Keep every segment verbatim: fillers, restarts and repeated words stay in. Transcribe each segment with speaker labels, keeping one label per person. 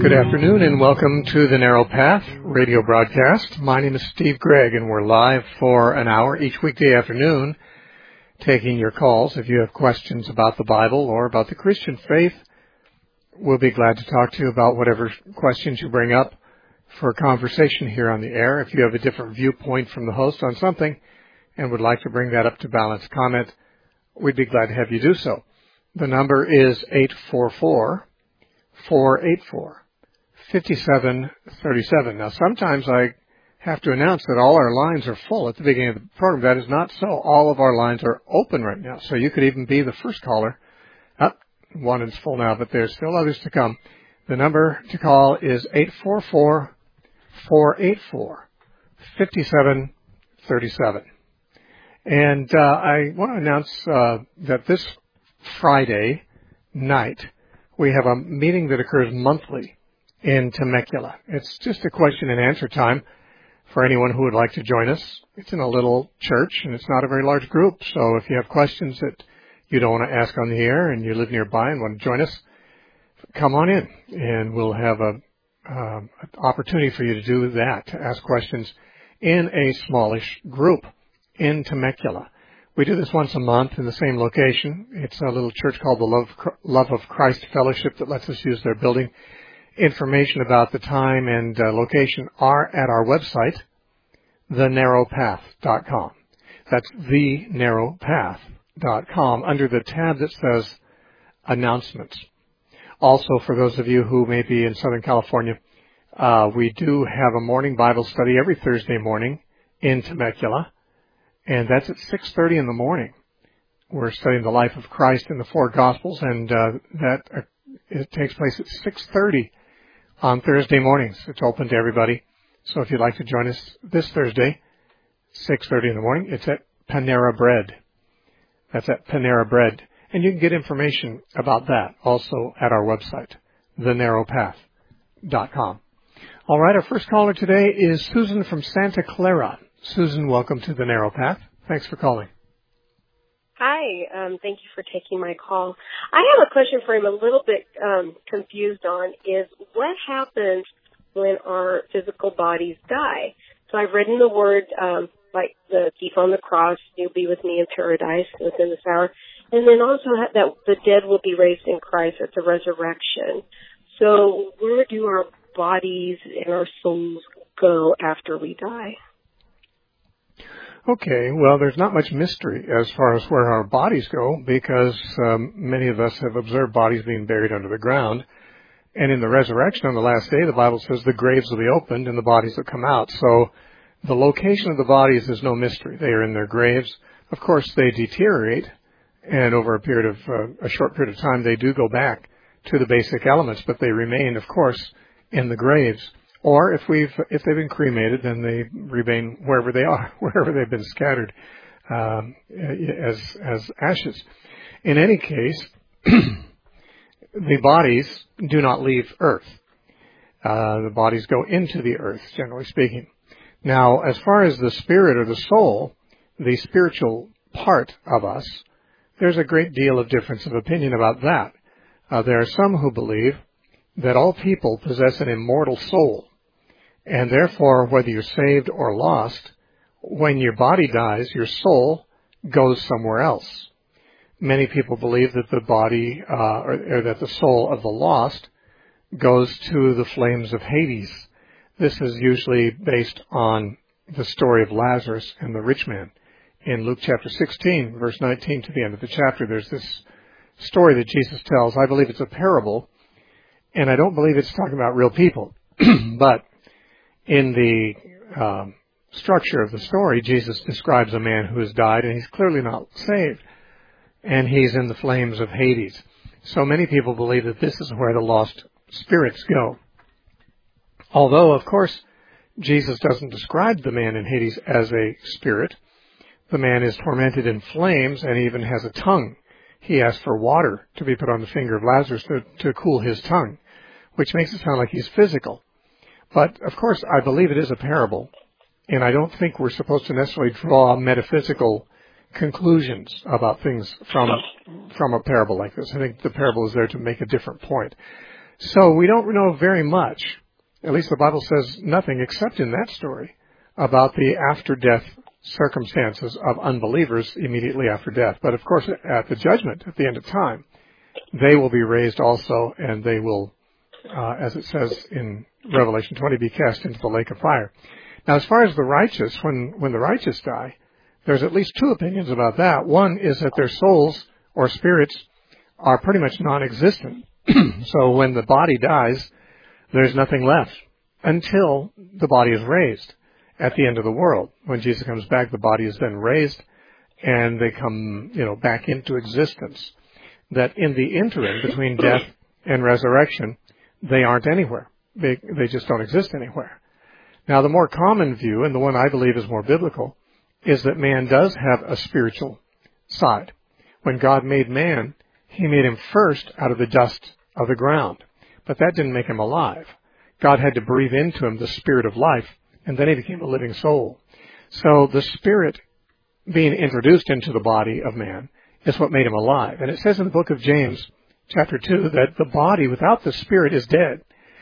Speaker 1: Good afternoon and welcome to the Narrow Path radio broadcast. My name is Steve Gregg and we're live for an hour each weekday afternoon taking your calls. If you have questions about the Bible or about the Christian faith, we'll be glad to talk to you about whatever questions you bring up for a conversation here on the air. If you have a different viewpoint from the host on something and would like to bring that up to balanced comment, we'd be glad to have you do so. The number is eight four four, four eight four, five seven three seven. Now, sometimes I have to announce that all our lines are full at the beginning of the program. That is not so. All of our lines are open right now, so you could even be the first caller. Oh, one is full now, but there's still others to come. The number to call is eight four four, four eight four, five seven three seven. And uh, I want to announce uh, that this Friday night, we have a meeting that occurs monthly in Temecula. It's just a question and answer time for anyone who would like to join us. It's in a little church, and it's not a very large group. So if you have questions that you don't want to ask on the air and you live nearby and want to join us, come on in, and we'll have a um, an opportunity for you to do that, to ask questions in a smallish group in Temecula. We do this once a month in the same location. It's a little church called the Love, Love of Christ Fellowship that lets us use their building. Information about the time and uh, location are at our website, the narrow path dot com. That's the narrow path dot com under the tab that says Announcements. Also, for those of you who may be in Southern California, uh, we do have a morning Bible study every Thursday morning in Temecula. And that's at six thirty in the morning. We're studying the life of Christ in the four Gospels, and uh, that uh, it takes place at six thirty on Thursday mornings. It's open to everybody. So if you'd like to join us this Thursday, six thirty in the morning, it's at Panera Bread. That's at Panera Bread. And you can get information about that also at our website, the narrow path dot com. All right, our first caller today is Susan from Santa Clara. Susan, welcome to the Narrow Path. Thanks for calling.
Speaker 2: Hi, um, thank you for taking my call. I have a question for him a little bit um, confused on is what happens when our physical bodies die? So I've read in the Word, um, like the thief on the cross, you'll be with me in paradise within this hour. And then also that the dead will be raised in Christ at the resurrection. So where do our bodies and our souls go after we die?
Speaker 1: Okay, well, there's not much mystery as far as where our bodies go because um, many of us have observed bodies being buried under the ground. And in the resurrection on the last day, the Bible says the graves will be opened and the bodies will come out. So the location of the bodies is no mystery. They are in their graves. Of course, they deteriorate, and over a period of uh, a short period of time, they do go back to the basic elements, but they remain, of course, in the graves. Or if we've if they've been cremated, then they remain wherever they are, wherever they've been scattered um, as as ashes. In any case, the bodies do not leave Earth. Uh, the bodies go into the earth, generally speaking. Now, as far as the spirit or the soul, the spiritual part of us, there's a great deal of difference of opinion about that. Uh, there are some who believe that all people possess an immortal soul. And therefore, whether you're saved or lost, when your body dies, your soul goes somewhere else. Many people believe that the body, uh, or, or that the soul of the lost goes to the flames of Hades. This is usually based on the story of Lazarus and the rich man. In Luke chapter sixteen, verse nineteen to the end of the chapter, there's this story that Jesus tells. I believe it's a parable, and I don't believe it's talking about real people. But in the um, structure of the story, Jesus describes a man who has died, and he's clearly not saved, and he's in the flames of Hades. So many people believe that this is where the lost spirits go. Although, of course, Jesus doesn't describe the man in Hades as a spirit. The man is tormented in flames and even has a tongue. He asks for water to be put on the finger of Lazarus to, to cool his tongue, which makes it sound like he's physical. But, of course, I believe it is a parable, and I don't think we're supposed to necessarily draw metaphysical conclusions about things from from a parable like this. I think the parable is there to make a different point. So we don't know very much, at least the Bible says nothing except in that story, about the after-death circumstances of unbelievers immediately after death. But of course, at the judgment, at the end of time, they will be raised also, and they will, uh, as it says in Revelation twenty, be cast into the lake of fire. Now, as far as the righteous, when, when the righteous die, there's at least two opinions about that. One is that their souls or spirits are pretty much non-existent. So when the body dies, there's nothing left until the body is raised at the end of the world. When Jesus comes back, the body is then raised, and they come, you know, back into existence. That in the interim between death and resurrection, they aren't anywhere. They, they just don't exist anywhere. Now, the more common view, and the one I believe is more biblical, is that man does have a spiritual side. When God made man, He made him first out of the dust of the ground. But that didn't make him alive. God had to breathe into him the spirit of life, and then he became a living soul. So the spirit being introduced into the body of man is what made him alive. And it says in the book of James, chapter two, that the body without the spirit is dead.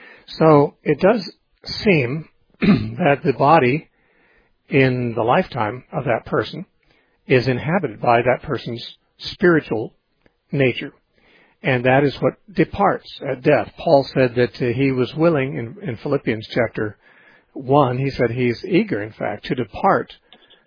Speaker 1: So it does seem that the body in the lifetime of that person is inhabited by that person's spiritual nature. And that is what departs at death. Paul said that uh, he was willing, in, in Philippians chapter one, he said he's eager, in fact, to depart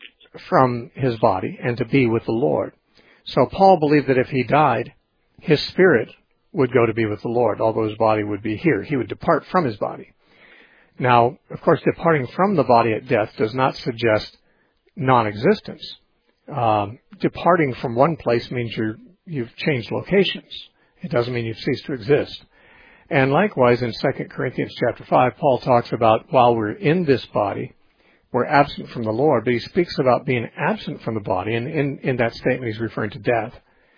Speaker 1: from his body and to be with the Lord. So Paul believed that if he died, his spirit would go to be with the Lord, although his body would be here. He would depart from his body. Now, of course, departing from the body at death does not suggest non-existence. Um, departing from one place means you're, you've changed locations. It doesn't mean you've ceased to exist. And likewise, in Second Corinthians chapter five, Paul talks about while we're in this body, we're absent from the Lord, but he speaks about being absent from the body, and in, in that statement he's referring to death,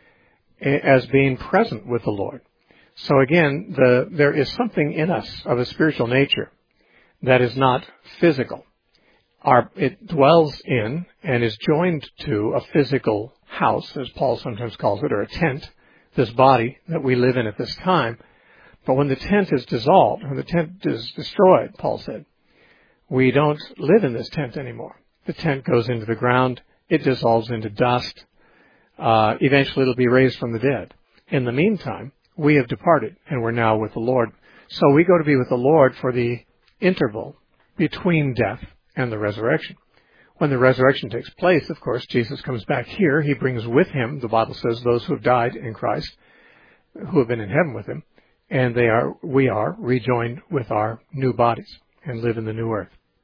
Speaker 1: as being present with the Lord. So again, the, there is something in us of a spiritual nature that is not physical. Our, it dwells in and is joined to a physical house, as Paul sometimes calls it, or a tent, this body that we live in at this time. But when the tent is dissolved, when the tent is destroyed, Paul said, we don't live in this tent anymore. The tent goes into the ground, it dissolves into dust. Uh, eventually it'll be raised from the dead. In the meantime, we have departed, and we're now with the Lord. So we go to be with the Lord for the interval between death and the resurrection. When the resurrection takes place, of course, Jesus comes back here. He brings with him, the Bible says, those who have died in Christ, who have been in heaven with him, and they are, we are rejoined with our new bodies and live in the new earth.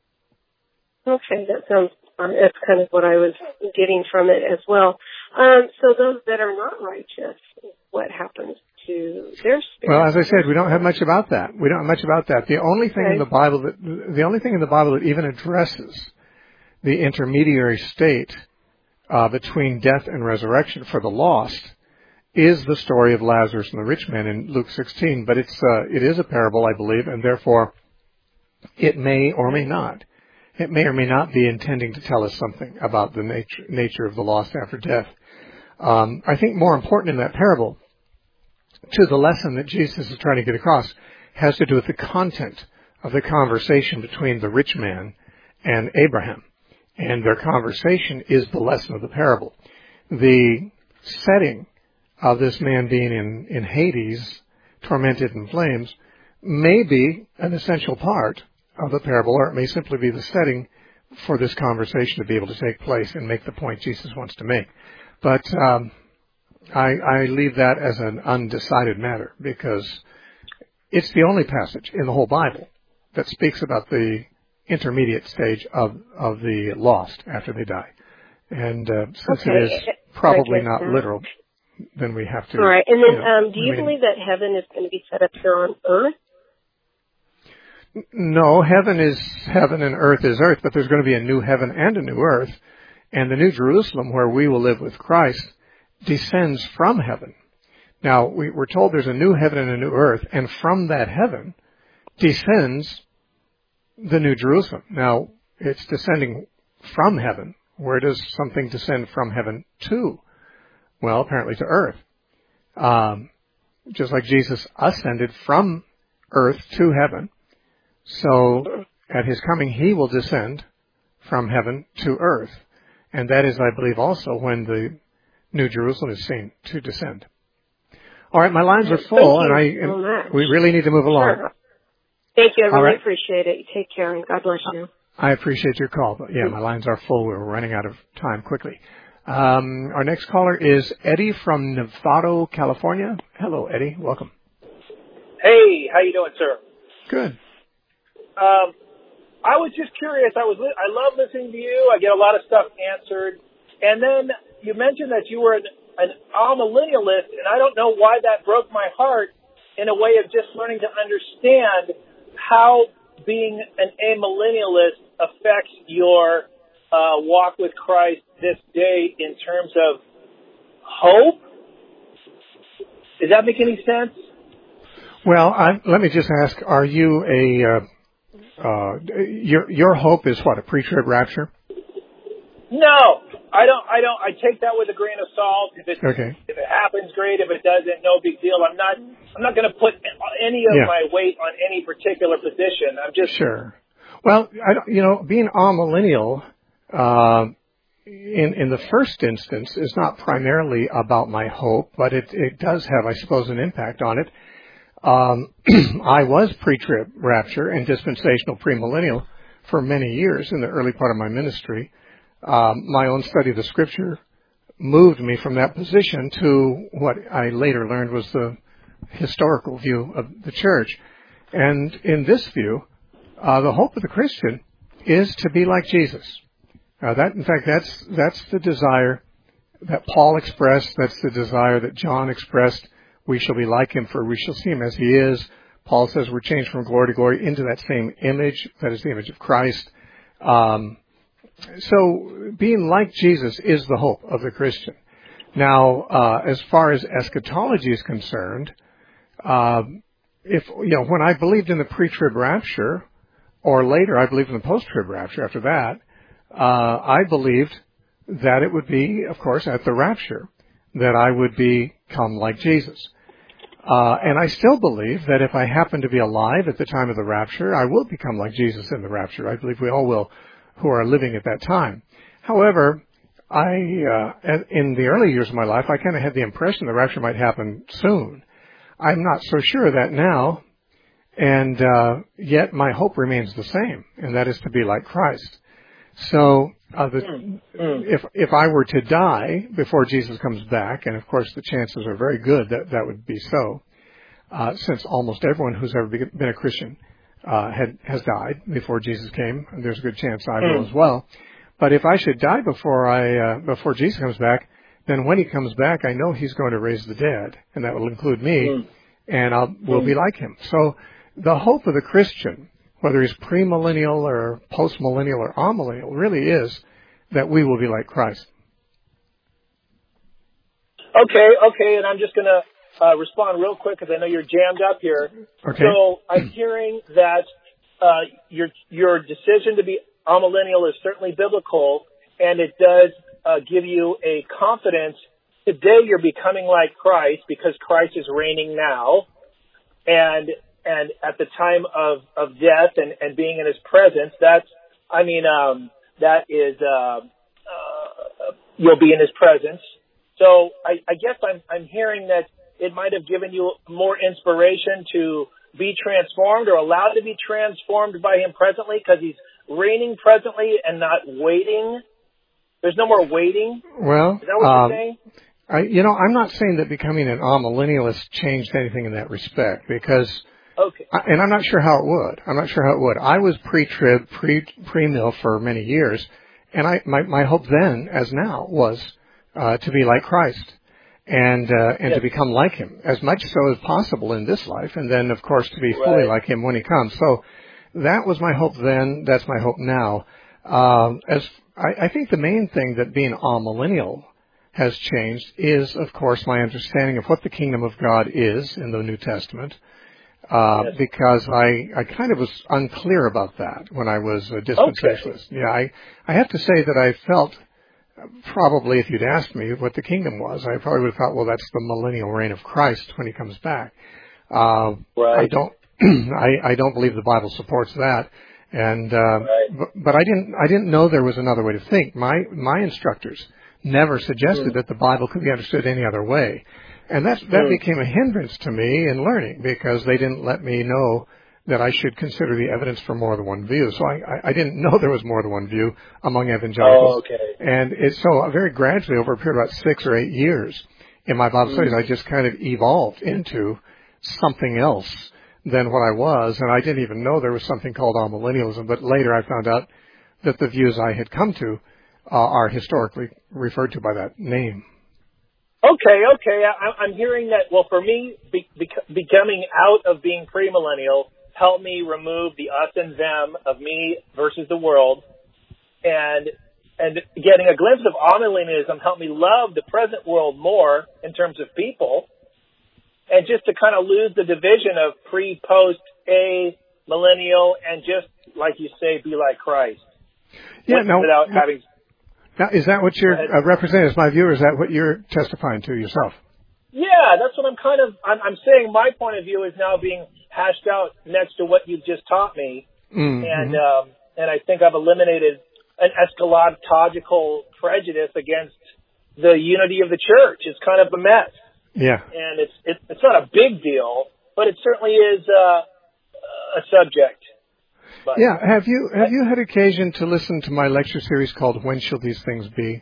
Speaker 2: Okay, that sounds, uh, that's kind of what I was getting from it as well. Um, so those that are not righteous, what happens to their spirit?
Speaker 1: Well, as I said, we don't have much about that. We don't have much about that. The only thing okay. in the Bible that, the only thing in the Bible that even addresses the intermediary state uh, between death and resurrection for the lost is the story of Lazarus and the rich man in Luke sixteen. But it's uh, it is a parable, I believe, and therefore it may or may not. It may or may not be intending to tell us something about the nature, nature of the lost after death. Um, I think more important in that parable, to the lesson that Jesus is trying to get across, has to do with the content of the conversation between the rich man and Abraham. And their conversation is the lesson of the parable. The setting of this man being in, in Hades, tormented in flames, may be an essential part of the parable, or it may simply be the setting for this conversation to be able to take place and make the point Jesus wants to make. But um, I, I leave that as an undecided matter, because it's the only passage in the whole Bible that speaks about the intermediate stage of, of the lost after they die. And uh, since
Speaker 2: okay.
Speaker 1: it is probably not that. literal, then we have to...
Speaker 2: All right. And then
Speaker 1: you know,
Speaker 2: um, do you
Speaker 1: I mean,
Speaker 2: believe that heaven is going to be set up here on earth?
Speaker 1: No, heaven is heaven and earth is earth, but there's going to be a new heaven and a new earth. And the New Jerusalem, where we will live with Christ, descends from heaven. Now, we, we're told there's a new heaven and a new earth, and from that heaven descends the New Jerusalem. Now, it's descending from heaven. Where does something descend from heaven to? Well, apparently to earth. Um, just like Jesus ascended from earth to heaven. So at his coming, he will descend from heaven to earth. And that is, I believe, also when the New Jerusalem is seen to descend. All right, my lines are full, and I and we really need to move along.
Speaker 2: Sure. Thank you. I really
Speaker 1: right.
Speaker 2: appreciate it. You take care, and God bless you.
Speaker 1: I appreciate your call, but yeah, my lines are full. We're running out of time quickly. Um, our next caller is Eddie from Novato, California. Hello, Eddie. Welcome.
Speaker 3: Hey, how you doing, sir?
Speaker 1: Good.
Speaker 3: Um, I was just curious. I was li- I love listening to you. I get a lot of stuff answered, and then you mentioned that you were an, an amillennialist, and I don't know why that broke my heart. In a way of just learning to understand how being an amillennialist affects your uh, walk with Christ this day in terms of hope. Does that make any sense?
Speaker 1: Well, I, let me just ask: are you a uh, uh, your your hope is what, a pre-trib rapture?
Speaker 3: No, I don't. I don't. I take that with a grain of salt. If it
Speaker 1: okay.
Speaker 3: if it happens, great. If it doesn't, no big deal. I'm not. I'm not going to put any of
Speaker 1: yeah.
Speaker 3: my weight on any particular position. I'm just
Speaker 1: sure. Well, I don't, you know, being amillennial uh, in in the first instance is not primarily about my hope, but it it does have, I suppose, an impact on it. Um, I was pre-trib rapture and dispensational premillennial for many years in the early part of my ministry. Um, my own study of the Scripture moved me from that position to what I later learned was the historical view of the church. And in this view, uh, the hope of the Christian is to be like Jesus. Uh, that, in fact, that's that's the desire that Paul expressed. That's the desire that John expressed. We shall be like him, for we shall see him as he is. Paul says we're changed from glory to glory into that same image. That is the image of Christ. Um, So being like Jesus is the hope of the Christian. Now, uh, as far as eschatology is concerned, uh, if you know, when I believed in the pre-trib rapture, or later I believed in the post-trib rapture after that, uh, I believed that it would be, of course, at the rapture, that I would become like Jesus. Uh, and I still believe that if I happen to be alive at the time of the rapture, I will become like Jesus in the rapture. I believe we all will, who are living at that time. However, I, uh, in the early years of my life, I kind of had the impression the rapture might happen soon. I'm not so sure of that now, and uh, yet my hope remains the same, and that is to be like Christ. So, uh, the, mm, mm. if if I were to die before Jesus comes back, and of course the chances are very good that that would be so, uh, since almost everyone who's ever been a Christian Uh, had has died before Jesus came, and there's a good chance I will mm. as well. But if I should die before I uh, before Jesus comes back, then when he comes back, I know he's going to raise the dead, and that will include me, mm. and I will mm. be like him. So the hope of the Christian, whether he's premillennial or postmillennial or amillennial, really is that we will be like Christ.
Speaker 3: Okay, okay, and I'm just going to Uh, respond real quick because I know you're jammed up here.
Speaker 1: Okay.
Speaker 3: So I'm hearing that uh, your your decision to be amillennial is certainly biblical, and it does uh, give you a confidence. Today you're becoming like Christ because Christ is reigning now, and and at the time of, of death and, and being in His presence, that's I mean um, that is uh, uh, you'll be in His presence. So I, I guess I'm I'm hearing that it might have given you more inspiration to be transformed or allowed to be transformed by him presently because he's reigning presently and not waiting. There's no more waiting.
Speaker 1: Well,
Speaker 3: is that what
Speaker 1: um,
Speaker 3: you're saying?
Speaker 1: I, you know, I'm not saying that becoming an amillennialist changed anything in that respect because,
Speaker 3: okay.
Speaker 1: I, and I'm not sure how it would. I'm not sure how it would. I was pre-trib, pre, pre-mill for many years, and I, my, my hope then, as now, was uh, to be like Christ. And uh, and yes. to become like him, as much so as possible in this life, and then, of course, to be
Speaker 3: right.
Speaker 1: fully like him when he comes. So that was my hope then. That's my hope now. Um, as I, I think the main thing that being amillennial has changed is, of course, my understanding of what the kingdom of God is in the New Testament, uh, yes. because I, I kind of was unclear about that when I was a dispensationalist.
Speaker 3: Okay.
Speaker 1: Yeah, I, I have to say that I felt probably if you'd asked me what the kingdom was, I probably would have thought, well, that's the millennial reign of Christ when he comes back. Uh,
Speaker 3: right.
Speaker 1: I don't, I, I don't believe the Bible supports that. And uh,
Speaker 3: right.
Speaker 1: but, but I didn't I didn't know there was another way to think. My my instructors never suggested mm. that the Bible could be understood any other way, and that that mm. became a hindrance to me in learning because they didn't let me know that I should consider the evidence for more than one view. So I, I, I didn't know there was more than one view among evangelicals.
Speaker 3: Oh, okay.
Speaker 1: And it's so very gradually over a period of about six or eight years in my Bible mm. studies, I just kind of evolved into something else than what I was, and I didn't even know there was something called amillennialism, but later I found out that the views I had come to uh, are historically referred to by that name.
Speaker 3: Okay, okay. I, I'm hearing that, well, for me, be, be, becoming out of being premillennial helped me remove the us and them of me versus the world, and and getting a glimpse of amillennialism helped me love the present world more in terms of people. And just to kind of lose the division of pre, post, a, millennial, and just, like you say, be like Christ.
Speaker 1: Yeah, no.
Speaker 3: Without
Speaker 1: no,
Speaker 3: having.
Speaker 1: Now, is that what you're uh, representing as my viewer? Is that what you're testifying to yourself?
Speaker 3: Yeah, that's what I'm kind of, I'm, I'm saying my point of view is now being hashed out next to what you've just taught me.
Speaker 1: Mm-hmm.
Speaker 3: And, um, and I think I've eliminated an eschatological prejudice against the unity of the church. It's kind of a mess.
Speaker 1: Yeah.
Speaker 3: And it's it, it's not a big deal, but it certainly is uh, a subject. But
Speaker 1: yeah. Have you have you had occasion to listen to my lecture series called "When Shall These Things Be"?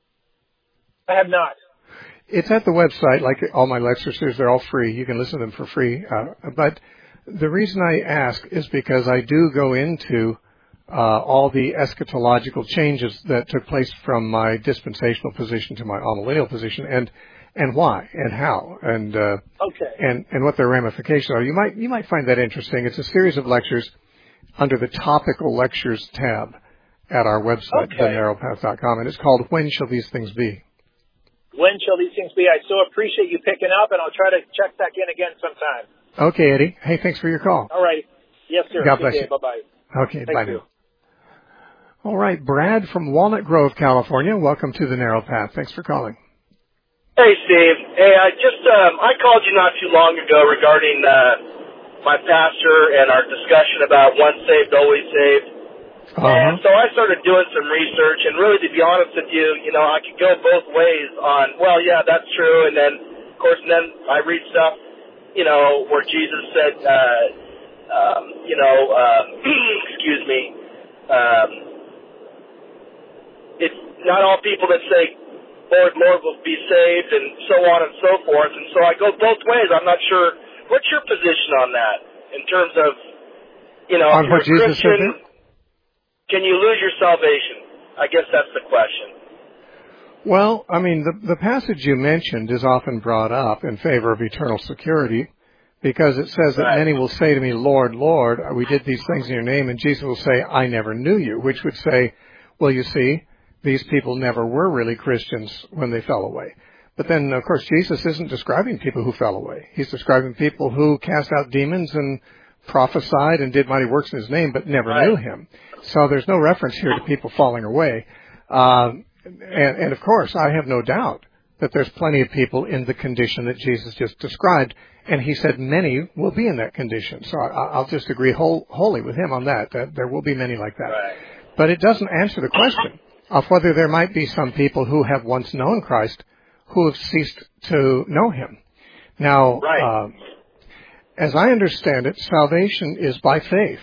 Speaker 3: I have not.
Speaker 1: It's at the website, like all my lecture series. They're all free. You can listen to them for free. Uh, but the reason I ask is because I do go into uh, all the eschatological changes that took place from my dispensational position to my amillennial position, and and why, and how, and uh,
Speaker 3: okay.
Speaker 1: and and what their ramifications are. You might you might find that interesting. It's a series of lectures under the Topical Lectures tab at our website,
Speaker 3: okay.
Speaker 1: the narrow path dot com, and it's called "When Shall These Things Be?"
Speaker 3: When shall these things be? I so appreciate you picking up, and I'll try to check back in again sometime.
Speaker 1: Okay, Eddie. Hey, thanks for your call.
Speaker 3: All right. Yes, sir.
Speaker 1: God
Speaker 3: Good
Speaker 1: bless
Speaker 3: day.
Speaker 1: you.
Speaker 3: Bye-bye.
Speaker 1: Okay,
Speaker 3: Thank
Speaker 1: bye
Speaker 3: you.
Speaker 1: now. All right, Brad from Walnut Grove, California. Welcome to the Narrow Path. Thanks for calling.
Speaker 4: Hey, Steve. Hey, I just, um, I called you not too long ago regarding, uh, my pastor and our discussion about once saved, always saved.
Speaker 1: Uh-huh.
Speaker 4: And so I started doing some research, and really, to be honest with you, you know, I could go both ways on, well, yeah, that's true, and then, of course, and then I read stuff, you know, where Jesus said, uh, um, you know, uh, excuse me, um, it's not all people that say, Lord, Lord will be saved, and so on and so forth. And so I go both ways. I'm not sure. What's your position on that in terms of, you know,
Speaker 1: on
Speaker 4: if
Speaker 1: what
Speaker 4: you're a
Speaker 1: Jesus
Speaker 4: Christian,
Speaker 1: said?
Speaker 4: Can you lose your salvation? I guess that's the question.
Speaker 1: Well, I mean, the, the passage you mentioned is often brought up in favor of eternal security because it says that
Speaker 4: right.
Speaker 1: many will say to me, Lord, Lord, we did these things in your name, and Jesus will say, I never knew you, which would say, well, you see, these people never were really Christians when they fell away. But then, of course, Jesus isn't describing people who fell away. He's describing people who cast out demons and prophesied and did mighty works in his name, but never
Speaker 4: right.
Speaker 1: knew him. So there's no reference here to people falling away. Uh, and, and, of course, I have no doubt that there's plenty of people in the condition that Jesus just described. And he said many will be in that condition. So I, I'll just agree whole, wholly with him on that, that there will be many like that.
Speaker 4: Right.
Speaker 1: But it doesn't answer the question of whether there might be some people who have once known Christ who have ceased to know him. Now,
Speaker 4: right.
Speaker 1: uh, as I understand it, salvation is by faith.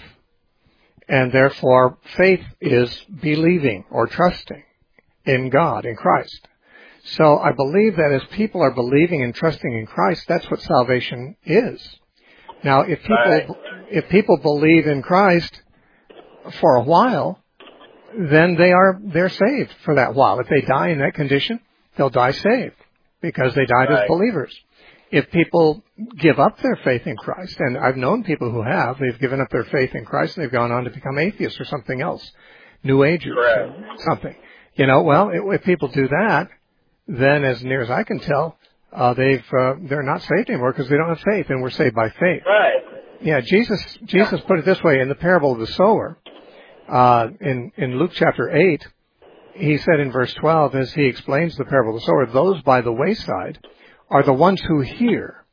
Speaker 1: And therefore, faith is believing or trusting in God, in Christ. So I believe that as people are believing and trusting in Christ, that's what salvation is. Now, if people,
Speaker 4: right.
Speaker 1: if people believe in Christ for a while, then they are, they're saved for that while. If they die in that condition, they'll die saved because they died
Speaker 4: right.
Speaker 1: as believers. If people give up their faith in Christ, and I've known people who have, they've given up their faith in Christ and they've gone on to become atheists or something else, New Agers or something. You know, well, if people do that, then as near as I can tell, uh, they've, uh, they're not saved anymore because they don't have faith, and we're saved by faith.
Speaker 4: Right.
Speaker 1: Yeah, Jesus, Jesus put it this way in the parable of the sower. Uh, in, in Luke chapter eight, he said in verse twelve, as he explains the parable of the sower, those by the wayside are the ones who hear.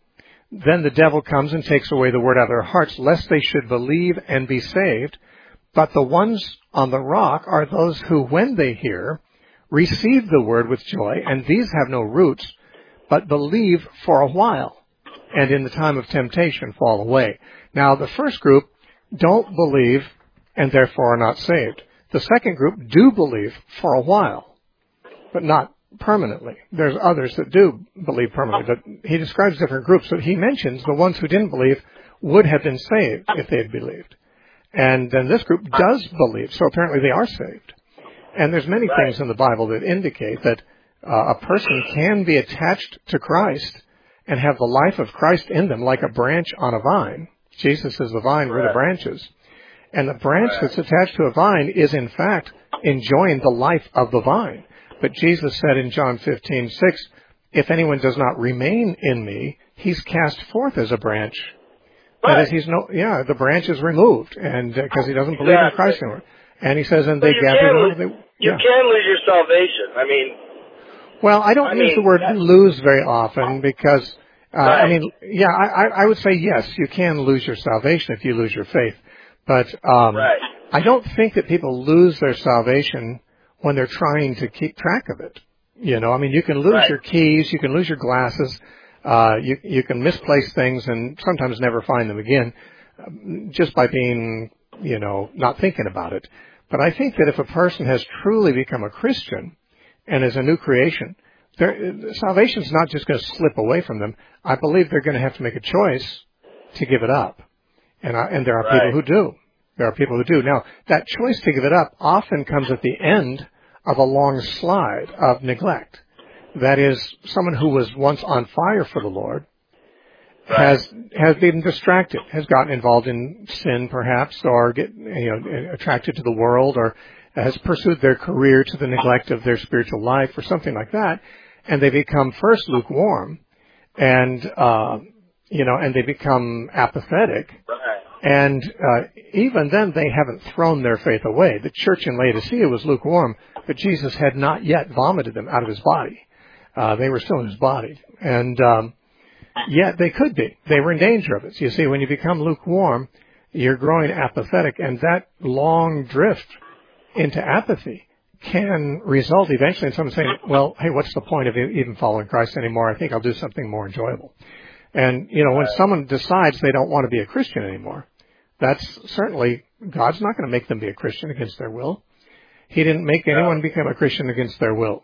Speaker 1: Then the devil comes and takes away the word out of their hearts, lest they should believe and be saved. But the ones on the rock are those who, when they hear, receive the word with joy, and these have no roots, but believe for a while, and in the time of temptation fall away. Now, the first group don't believe and therefore are not saved. The second group do believe for a while, but not permanently. There's others that do believe permanently, but he describes different groups. But he mentions the ones who didn't believe would have been saved if they had believed. And then this group does believe, so apparently they are saved. And there's many
Speaker 4: Right.
Speaker 1: things in the Bible that indicate that uh, a person can be attached to Christ and have the life of Christ in them like a branch on a vine. Jesus is the vine, we're the branches. And the branch
Speaker 4: Right.
Speaker 1: that's attached to a vine is in fact enjoying the life of the vine. But Jesus said in John fifteen six, if anyone does not remain in me, he's cast forth as a branch.
Speaker 4: Right.
Speaker 1: That is, he's no, yeah, the branch is removed, and because uh, he doesn't believe
Speaker 4: Exactly.
Speaker 1: in Christ anymore. And he says, and
Speaker 4: But
Speaker 1: they
Speaker 4: you
Speaker 1: gather
Speaker 4: can
Speaker 1: around.
Speaker 4: lose,
Speaker 1: They,
Speaker 4: you
Speaker 1: yeah.
Speaker 4: can lose your salvation. I mean,
Speaker 1: Well, I don't
Speaker 4: I
Speaker 1: use
Speaker 4: mean,
Speaker 1: the word
Speaker 4: that-
Speaker 1: lose very often because, uh,
Speaker 4: Right.
Speaker 1: I mean, yeah, I, I I would say yes, you can lose your salvation if you lose your faith. But um,
Speaker 4: Right.
Speaker 1: I don't think that people lose their salvation when they're trying to keep track of it. You know, I mean, you can lose
Speaker 4: Right.
Speaker 1: your keys, you can lose your glasses, uh, you you can misplace things and sometimes never find them again, um, just by being, you know, not thinking about it. But I think that if a person has truly become a Christian and is a new creation, their salvation's not just going to slip away from them. I believe they're going to have to make a choice to give it up. And I, and there are
Speaker 4: Right.
Speaker 1: people who do. There are people who do. Now, that choice to give it up often comes at the end of a long slide of neglect. That is, someone who was once on fire for the Lord
Speaker 4: Right.
Speaker 1: has has been distracted, has gotten involved in sin perhaps, or get you know attracted to the world, or has pursued their career to the neglect of their spiritual life, or something like that, and they become first lukewarm, and uh, you know, and they become apathetic.
Speaker 4: Right.
Speaker 1: And uh, even then, they haven't thrown their faith away. The church in Laodicea was lukewarm, but Jesus had not yet vomited them out of his body. Uh, they were still in his body. And um, yet they could be. They were in danger of it. So you see, when you become lukewarm, you're growing apathetic, and that long drift into apathy can result eventually in someone saying, well, hey, what's the point of even following Christ anymore? I think I'll do something more enjoyable. And, you know, when someone decides they don't want to be a Christian anymore, that's certainly, God's not going to make them be a Christian against their will. He didn't make anyone become a Christian against their will.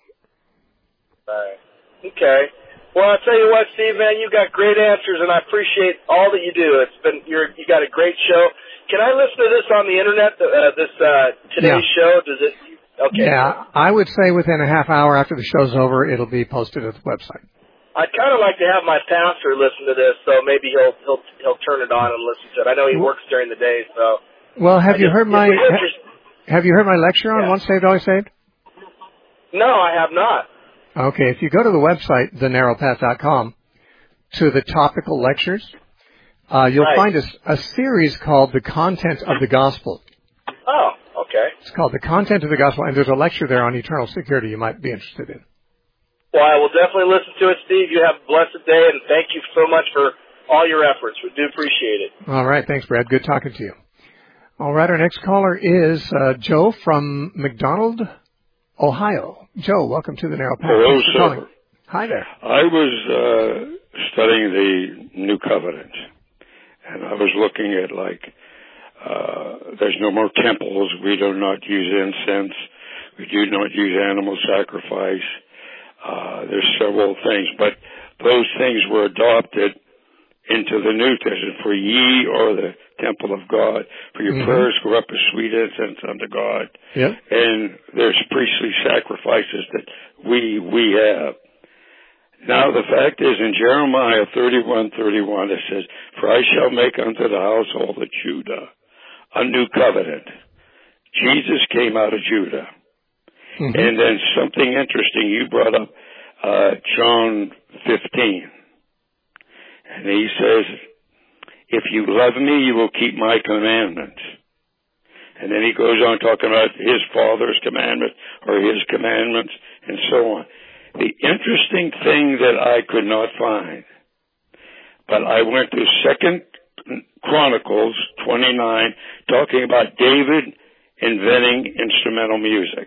Speaker 4: Right. Okay. Well, I'll tell you what, Steve, man, you got great answers, and I appreciate all that you do. It's been, you're, you got a great show. Can I listen to this on the internet, uh, this, uh, today's
Speaker 1: Yeah.
Speaker 4: show? Does it, okay.
Speaker 1: Yeah, I would say within a half hour after the show's over, it'll be posted at the website.
Speaker 4: I'd kind of like to have my pastor listen to this, so maybe he'll he'll he'll turn it on and listen to it. I know he works during the day, so.
Speaker 1: Well, have
Speaker 4: I
Speaker 1: you
Speaker 4: just-
Speaker 1: heard my
Speaker 4: if you're interest-
Speaker 1: have you heard my lecture on
Speaker 4: Yeah.
Speaker 1: Once Saved, Always Saved?
Speaker 4: No, I have not.
Speaker 1: Okay, if you go to the website, the narrow path dot com, to the topical lectures, uh, you'll
Speaker 4: Right.
Speaker 1: find a, a series called The Content of the Gospel.
Speaker 4: Oh, okay.
Speaker 1: It's called The Content of the Gospel, and there's a lecture there on eternal security you might be interested in.
Speaker 4: Well, I will definitely listen to it, Steve. You have a blessed day, and thank you so much for all your efforts. We do appreciate it.
Speaker 1: All right, thanks, Brad. Good talking to you. All right, our next caller is uh, Joe from McDonald, Ohio. Joe, welcome to the Narrow Path.
Speaker 5: Hello,
Speaker 1: Thanks for
Speaker 5: sir.
Speaker 1: calling. Hi there.
Speaker 5: I was uh, studying the New Covenant, and I was looking at, like, uh, there's no more temples. We do not use incense. We do not use animal sacrifice. Uh, there's several things, but those things were adopted into the New Testament. For ye are the temple of God. For your
Speaker 1: Mm-hmm.
Speaker 5: prayers go up as sweet incense unto God.
Speaker 1: Yep.
Speaker 5: And there's priestly sacrifices that we we have. Now the fact is, in Jeremiah thirty-one thirty-one, it says, "For I shall make unto the household of Judah a new covenant." Jesus came out of Judah.
Speaker 1: Mm-hmm.
Speaker 5: And then something interesting, you brought up uh, John fifteen. And he says, "If you love me, you will keep my commandments." And then he goes on talking about his Father's commandments or his commandments and so on. The interesting thing that I could not find but I went to Second Chronicles twenty-nine, talking about David inventing instrumental music.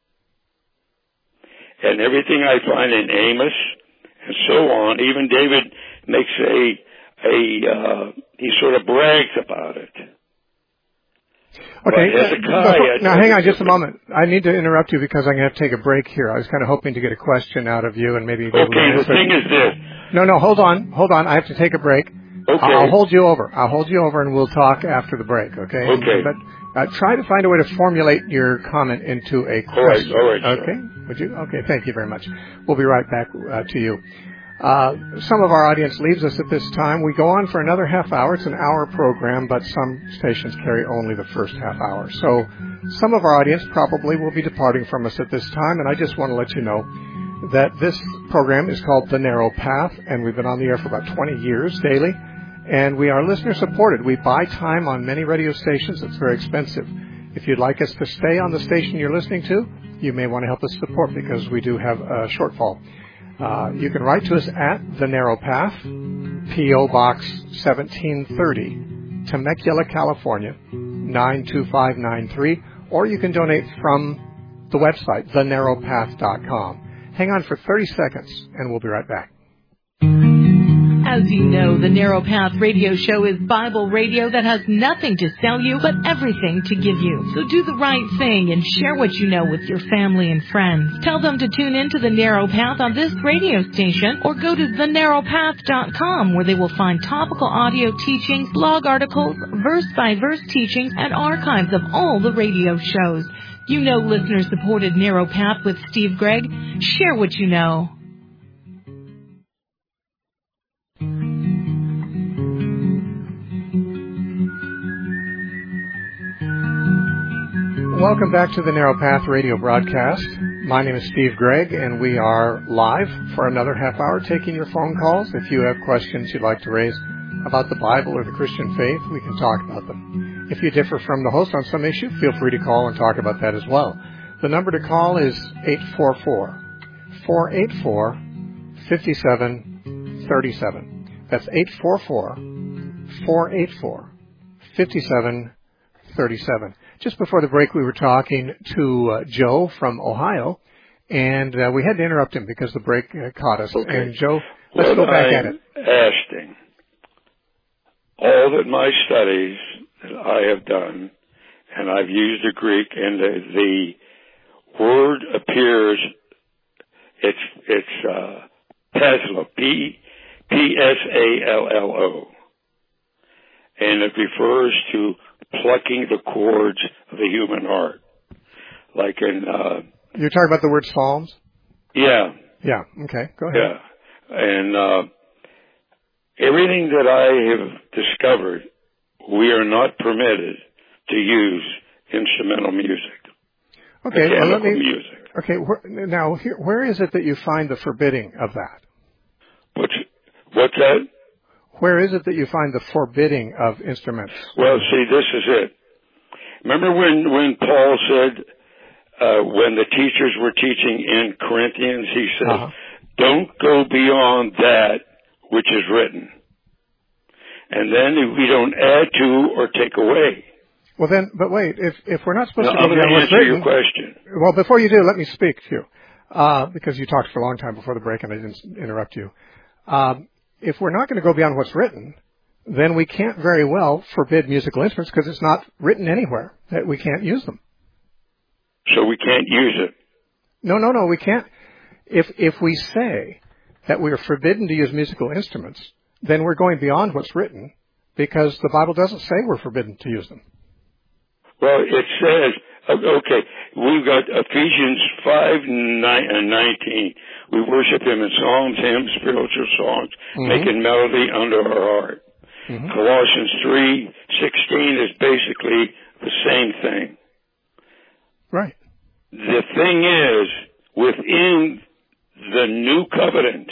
Speaker 5: And everything I find in Amos and so on, even David makes a, a uh, he sort of brags about it.
Speaker 1: Okay,
Speaker 5: Hezekiah,
Speaker 1: now hang on just a moment. I need to interrupt you because I'm going to have to take a break here. I was kind of hoping to get a question out of you and maybe...
Speaker 5: Okay, the thing is this.
Speaker 1: No, no, hold on, hold on. I have to take a break.
Speaker 5: Okay.
Speaker 1: I'll hold you over. I'll hold you over and we'll talk after the break, okay?
Speaker 5: Okay.
Speaker 1: But uh, try to find a way to formulate your comment into a question.
Speaker 5: All right, all right.
Speaker 1: Okay? Sure. Would you? Okay, thank you very much. We'll be right back uh, to you. Uh, some of our audience leaves us at this time. We go on for another half hour. It's an hour program, but some stations carry only the first half hour. So some of our audience probably will be departing from us at this time, and I just want to let you know that this program is called The Narrow Path, and we've been on the air for about twenty years daily. And we are listener supported. We buy time on many radio stations. It's very expensive. If you'd like us to stay on the station you're listening to, you may want to help us support because we do have a shortfall. Uh, you can write to us at The Narrow Path, P O. Box seventeen thirty, Temecula, California, nine two five nine three, or you can donate from the website, the narrow path dot com. Hang on for thirty seconds, and we'll be right back.
Speaker 6: As you know, the Narrow Path radio show is Bible radio that has nothing to sell you but everything to give you. So do the right thing and share what you know with your family and friends. Tell them to tune in to the Narrow Path on this radio station or go to the narrow path dot com where they will find topical audio teachings, blog articles, verse-by-verse teachings, and archives of all the radio shows. You know listener-supported Narrow Path with Steve Gregg. Share what you know.
Speaker 1: Welcome back to the Narrow Path radio broadcast. My name is Steve Gregg, and we are live for another half hour taking your phone calls. If you have questions you'd like to raise about the Bible or the Christian faith, we can talk about them. If you differ from the host on some issue, feel free to call and talk about that as well. The number to call is eight four four, four eight four, five seven three seven. That's eight four four, four eight four, five seven three seven. Just before the break, we were talking to uh, Joe from Ohio, and uh, we had to interrupt him because the break uh, caught us.
Speaker 5: Okay.
Speaker 1: And Joe, let's
Speaker 5: well,
Speaker 1: go back
Speaker 5: I'm
Speaker 1: at it.
Speaker 5: Asking all that my studies that I have done, and I've used the Greek, and the, the word appears. It's it's uh, Paslo, P P S A L L O, and it refers to plucking the cords of the human heart. Like in... Uh,
Speaker 1: You're talking about the word Psalms?
Speaker 5: Yeah.
Speaker 1: Yeah, okay, go ahead.
Speaker 5: Yeah. And uh, everything that I have discovered, we are not permitted to use instrumental music.
Speaker 1: Okay, well, let me...
Speaker 5: music.
Speaker 1: Okay, wh- now, here, where is it that you find the forbidding of that?
Speaker 5: What's, what's that?
Speaker 1: Where is it that you find the forbidding of instruments?
Speaker 5: Well, see, this is it. Remember when, when Paul said, uh, when the teachers were teaching in Corinthians, he said, uh-huh. don't go beyond that which is written. And then we don't add to or take away.
Speaker 1: Well then, but wait, if, if we're not supposed
Speaker 5: now,
Speaker 1: to go
Speaker 5: I'm
Speaker 1: beyond what's written...
Speaker 5: I'm going to answer your question.
Speaker 1: Well, before you do, let me speak to you. Uh, because you talked for a long time before the break and I didn't interrupt you. Um, If we're not going to go beyond what's written, then we can't very well forbid musical instruments because it's not written anywhere that we can't use them.
Speaker 5: So we can't use it?
Speaker 1: No, no, no, we can't. If if we say that we are forbidden to use musical instruments, then we're going beyond what's written because the Bible doesn't say we're forbidden to use them.
Speaker 5: Well, it says, okay, we've got Ephesians five nineteen. We worship him in psalms, hymns, spiritual songs, mm-hmm. making melody under our heart. Mm-hmm. Colossians three sixteen is basically the same thing.
Speaker 1: Right.
Speaker 5: The thing is, within the new covenant,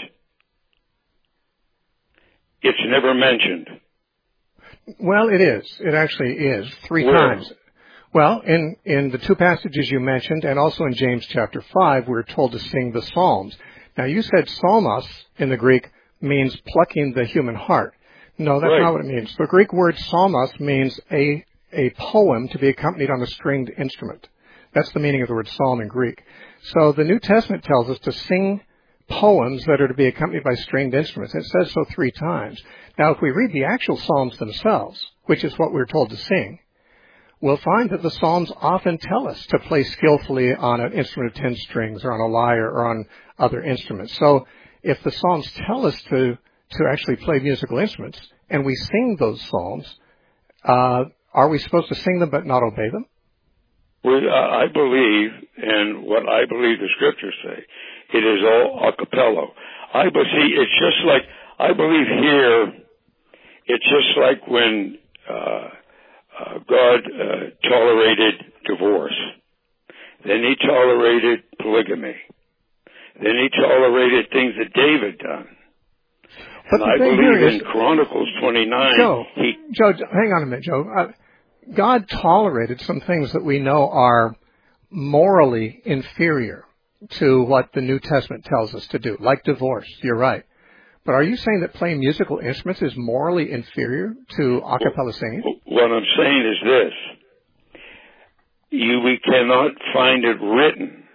Speaker 5: it's never mentioned.
Speaker 1: Well, it is. It actually is. Three
Speaker 5: Where?
Speaker 1: times. Well, in, in the two passages you mentioned, and also in James chapter five, we're told to sing the Psalms. Now, you said psalmos in the Greek means plucking the human heart. No, that's
Speaker 5: right.
Speaker 1: not what it means. The Greek word psalmos means a, a poem to be accompanied on a stringed instrument. That's the meaning of the word psalm in Greek. So the New Testament tells us to sing poems that are to be accompanied by stringed instruments. It says so three times. Now, if we read the actual psalms themselves, which is what we're told to sing, we'll find that the psalms often tell us to play skillfully on an instrument of ten strings or on a lyre or on other instruments. So if the psalms tell us to, to actually play musical instruments and we sing those psalms, uh, are we supposed to sing them but not obey them?
Speaker 5: Well, I believe, and what I believe the scriptures say, it is all a cappella. I but see, it's just like, I believe here, it's just like when uh, uh, God uh, tolerated divorce. Then he tolerated polygamy. Then he tolerated things that David done.
Speaker 1: But
Speaker 5: and I believe in Chronicles twenty-nine.
Speaker 1: Joe,
Speaker 5: he,
Speaker 1: Joe, hang on a minute, Joe. Uh, God tolerated some things that we know are morally inferior to what the New Testament tells us to do, like divorce. You're right. But are you saying that playing musical instruments is morally inferior to a cappella singing?
Speaker 5: What I'm saying is this. You, we cannot find it written.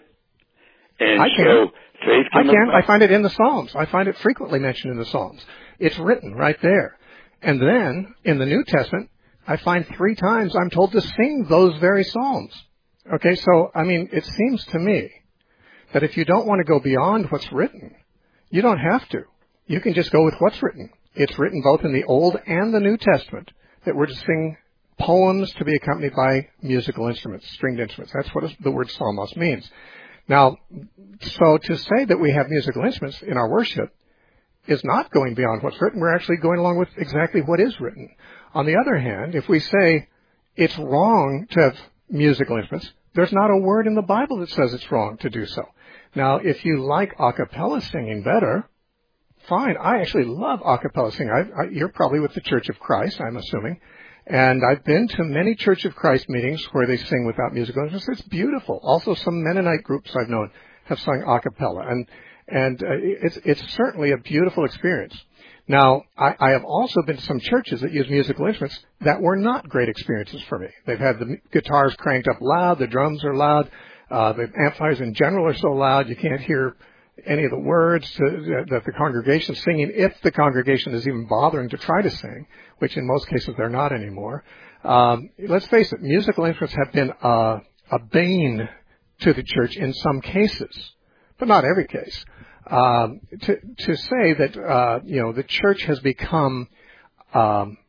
Speaker 5: And
Speaker 1: I
Speaker 5: so
Speaker 1: can.
Speaker 5: faith
Speaker 1: I
Speaker 5: can.
Speaker 1: can. I find it in the Psalms. I find it frequently mentioned in the Psalms. It's written right there. And then in the New Testament, I find three times I'm told to sing those very psalms. Okay, so, I mean, it seems to me that if you don't want to go beyond what's written, you don't have to. You can just go with what's written. It's written both in the Old and the New Testament that we're to sing poems to be accompanied by musical instruments, stringed instruments. That's what the word psalmos means. Now, so to say that we have musical instruments in our worship is not going beyond what's written. We're actually going along with exactly what is written. On the other hand, if we say it's wrong to have musical instruments, there's not a word in the Bible that says it's wrong to do so. Now, if you like a cappella singing better, fine. I actually love a cappella singing. I, I, you're probably with the Church of Christ, I'm assuming. And I've been to many Church of Christ meetings where they sing without musical instruments. It's beautiful. Also, some Mennonite groups I've known have sung a cappella. And, and uh, it's, it's certainly a beautiful experience. Now, I, I have also been to some churches that use musical instruments that were not great experiences for me. They've had the guitars cranked up loud, the drums are loud, uh, the amplifiers in general are so loud you can't hear any of the words to, that the congregation is singing, if the congregation is even bothering to try to sing, which in most cases they're not anymore. Um, let's face it, musical instruments have been a, a bane to the church in some cases, but not every case. Um, to, to say that, uh, you know, the church has become um,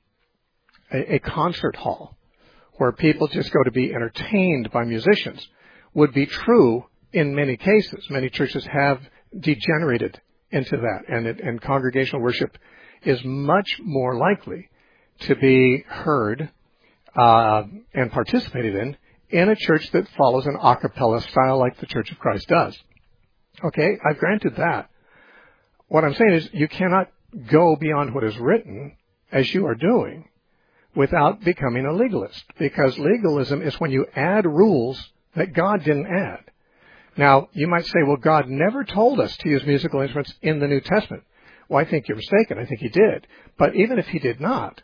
Speaker 1: a, a concert hall where people just go to be entertained by musicians would be true in many cases. Many churches have degenerated into that, and, it, and congregational worship is much more likely to be heard uh, and participated in in a church that follows an a cappella style like the Church of Christ does. Okay, I've granted that. What I'm saying is you cannot go beyond what is written, as you are doing, without becoming a legalist, because legalism is when you add rules that God didn't add. Now, you might say, well, God never told us to use musical instruments in the New Testament. Well, I think you're mistaken. I think he did. But even if he did not,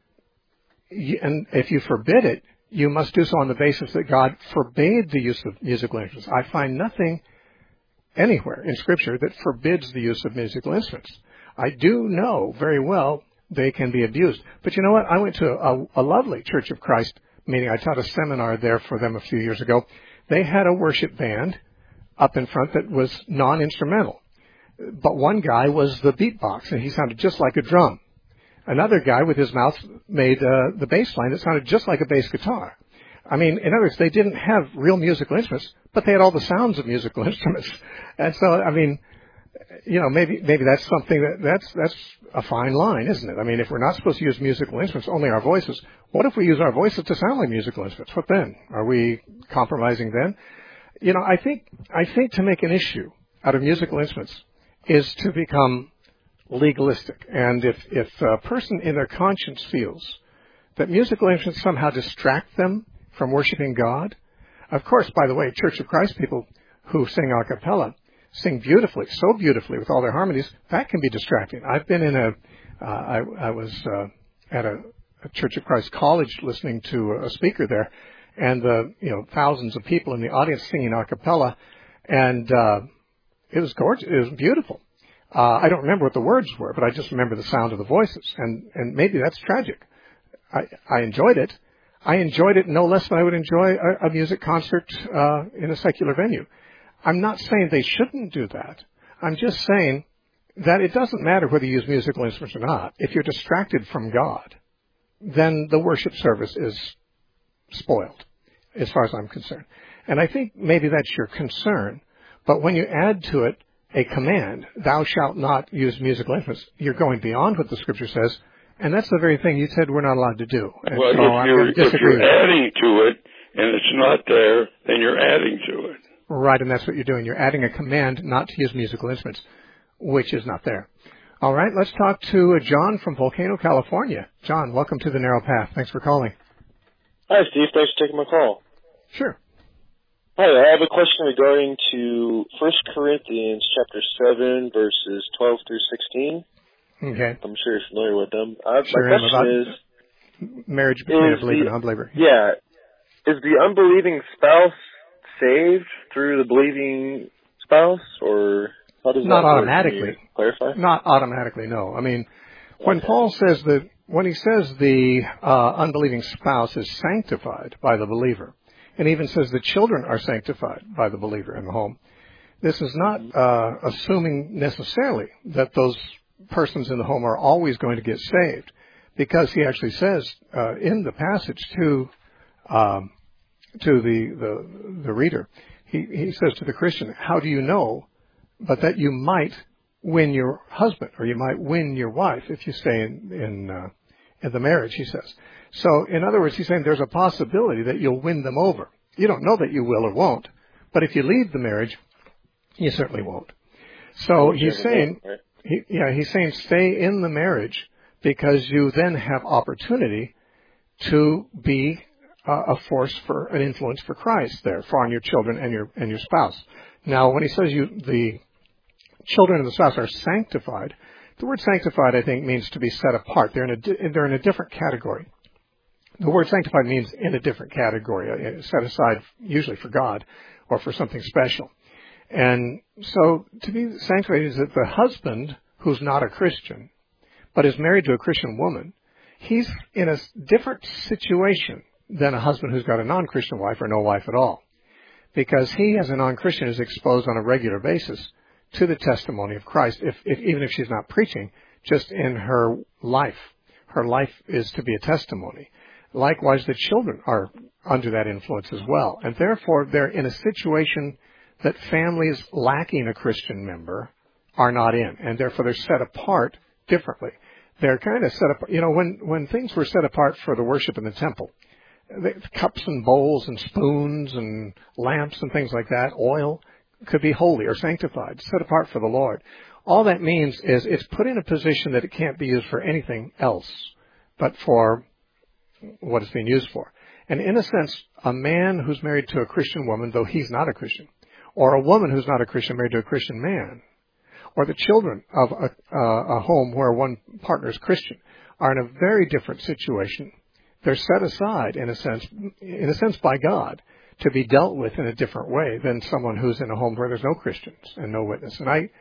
Speaker 1: and if you forbid it, you must do so on the basis that God forbade the use of musical instruments. I find nothing anywhere in Scripture that forbids the use of musical instruments. I do know very well they can be abused. But you know what? I went to a, a lovely Church of Christ meeting. I taught a seminar there for them a few years ago. They had a worship band up in front that was non-instrumental. But one guy was the beatbox, and he sounded just like a drum. Another guy with his mouth made uh, the bass line that sounded just like a bass guitar. I mean, in other words, they didn't have real musical instruments, but they had all the sounds of musical instruments. And so, I mean, you know, maybe maybe that's something that that's that's a fine line, isn't it? I mean, if we're not supposed to use musical instruments, only our voices, what if we use our voices to sound like musical instruments? What then? Are we compromising then? You know, I think I think to make an issue out of musical instruments is to become legalistic. And if if a person in their conscience feels that musical instruments somehow distract them from worshiping God, of course, by the way, Church of Christ people who sing a cappella sing beautifully, so beautifully with all their harmonies, that can be distracting. I've been in a, uh, I, I was uh, at a, a Church of Christ college listening to a speaker there, and the, you know, thousands of people in the audience singing a cappella, and uh, it was gorgeous. It was beautiful. Uh, I don't remember what the words were, but I just remember the sound of the voices, and, and maybe that's tragic. I, I enjoyed it. I enjoyed it no less than I would enjoy a, a music concert uh, in a secular venue. I'm not saying they shouldn't do that. I'm just saying that it doesn't matter whether you use musical instruments or not. If you're distracted from God, then the worship service is spoiled, as far as I'm concerned. And I think maybe that's your concern. But when you add to it a command, thou shalt not use musical instruments, you're going beyond what the Scripture says, and that's the very thing you said we're not allowed to do. And
Speaker 5: well,
Speaker 1: so
Speaker 5: if you're, if you're adding to it and it's not there, then you're adding to it.
Speaker 1: Right, and that's what you're doing. You're adding a command not to use musical instruments, which is not there. All right, let's talk to John from Volcano, California. John, welcome to the Narrow Path. Thanks for calling.
Speaker 7: Hi, Steve. Thanks for taking my call.
Speaker 1: Sure.
Speaker 7: Hi, I have a question regarding to First Corinthians chapter seven, verses twelve through sixteen.
Speaker 1: Okay.
Speaker 7: I'm sure you're familiar with them. Uh,
Speaker 1: sure
Speaker 7: my question
Speaker 1: is, marriage between a believer
Speaker 7: the,
Speaker 1: and an unbeliever.
Speaker 7: Yeah. Is the unbelieving spouse saved through the believing spouse, or how does
Speaker 1: Not
Speaker 7: that
Speaker 1: automatically.
Speaker 7: work? Can you clarify?
Speaker 1: Not automatically, no. I mean, when okay. Paul says that, when he says the uh, unbelieving spouse is sanctified by the believer, and even says the children are sanctified by the believer in the home, this is not uh, assuming necessarily that those persons in the home are always going to get saved, because he actually says uh, in the passage to um, to the, the the reader, he, he says to the Christian, how do you know but that you might win your husband, or you might win your wife if you stay in in, uh, in the marriage, he says. So, in other words, he's saying there's a possibility that you'll win them over. You don't know that you will or won't, but if you leave the marriage, you certainly won't. So he's saying, he, yeah, he's saying stay in the marriage, because you then have opportunity to be uh, a force for an influence for Christ there, for on your children and your and your spouse. Now, when he says you the children and the spouse are sanctified, the word sanctified, I think, means to be set apart. They're in a they're in a different category. The word sanctified means in a different category, set aside usually for God or for something special. And so to be sanctified is that the husband, who's not a Christian, but is married to a Christian woman, he's in a different situation than a husband who's got a non-Christian wife or no wife at all. Because he, as a non-Christian, is exposed on a regular basis to the testimony of Christ, if, if even if she's not preaching, just in her life. Her life is to be a testimony. Likewise, the children are under that influence as well. And therefore, they're in a situation that families lacking a Christian member are not in. And therefore, they're set apart differently. They're kind of set apart. You know, when, when things were set apart for the worship in the temple, the cups and bowls and spoons and lamps and things like that, oil, could be holy or sanctified, set apart for the Lord. All that means is it's put in a position that it can't be used for anything else but for what it's being used for. And in a sense, a man who's married to a Christian woman, though he's not a Christian, or a woman who's not a Christian married to a Christian man, or the children of a, uh, a home where one partner is Christian, are in a very different situation. They're set aside, in a sense, in a sense by God, to be dealt with in a different way than someone who's in a home where there's no Christians and no witness. And I,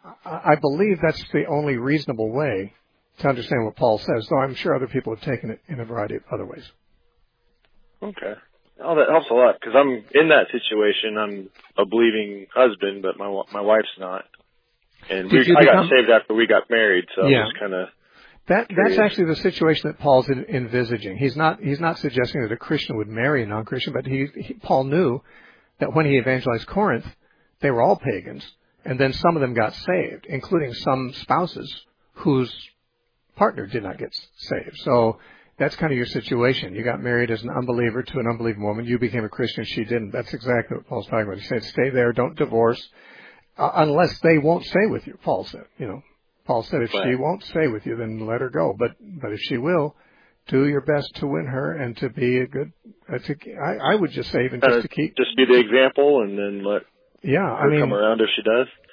Speaker 1: I believe that's the only reasonable way to understand what Paul says, though I'm sure other people have taken it in a variety of other ways.
Speaker 7: Okay. Oh, that helps a lot, because I'm in that situation. I'm a believing husband, but my my wife's not. And we, I become, got saved after we got married, so yeah. I was kind of
Speaker 1: That that's actually the situation that Paul's envisaging. He's not he's not suggesting that a Christian would marry a non-Christian, but he, he Paul knew that when he evangelized Corinth, they were all pagans, and then some of them got saved, including some spouses whose partner did not get saved. So that's kind of your situation. You got married as an unbeliever to an unbelieving woman. You became a Christian. She didn't. That's exactly what Paul's talking about. He said, stay there. Don't divorce uh, unless they won't stay with you, Paul said. You know, Paul said, if right. she won't stay with you, then let her go. But but if she will, do your best to win her and to be a good, uh, to, I, I would just say even just to keep.
Speaker 7: Just be the example and then let
Speaker 1: yeah,
Speaker 7: her
Speaker 1: I mean,
Speaker 7: come around if she does.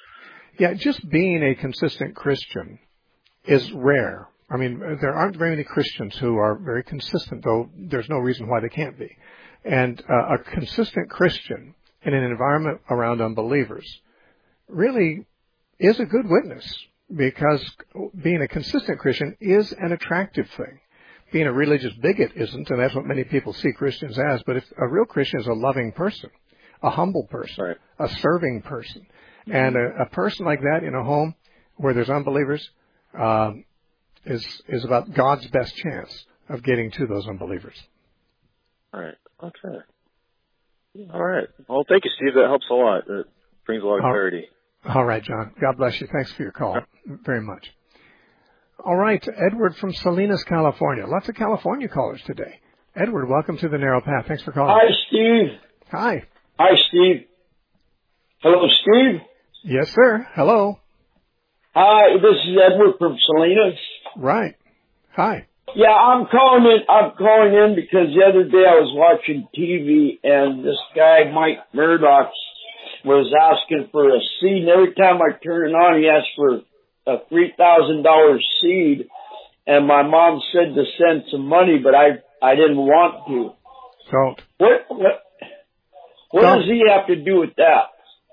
Speaker 1: Yeah, just being a consistent Christian is rare. I mean, there aren't very many Christians who are very consistent, though there's no reason why they can't be. And uh, a consistent Christian in an environment around unbelievers really is a good witness, because being a consistent Christian is an attractive thing. Being a religious bigot isn't, and that's what many people see Christians as. But if a real Christian is a loving person, a humble person, right. a serving person, mm-hmm. and a, a person like that in a home where there's unbelievers uh, is is about God's best chance of getting to those unbelievers.
Speaker 7: All right. Okay. All right. Well, thank you, Steve. That helps a lot. It brings a lot of
Speaker 1: All
Speaker 7: clarity.
Speaker 1: All right, John. God bless you. Thanks for your call very much. All right, Edward from Salinas, California. Lots of California callers today. Edward, welcome to the Narrow Path. Thanks for calling.
Speaker 8: Hi, Steve.
Speaker 1: Hi.
Speaker 8: Hi, Steve. Hello, Steve.
Speaker 1: Yes, sir. Hello.
Speaker 8: Hi, this is Edward from Salinas.
Speaker 1: Right. Hi.
Speaker 8: Yeah, I'm calling in. I'm calling in because the other day I was watching T V and this guy Mike Murdoch was asking for a seed, and every time I turn it on, he asked for a three thousand dollars seed, and my mom said to send some money, but I I didn't want to.
Speaker 1: Don't.
Speaker 8: What what what Don't. does he have to do with that?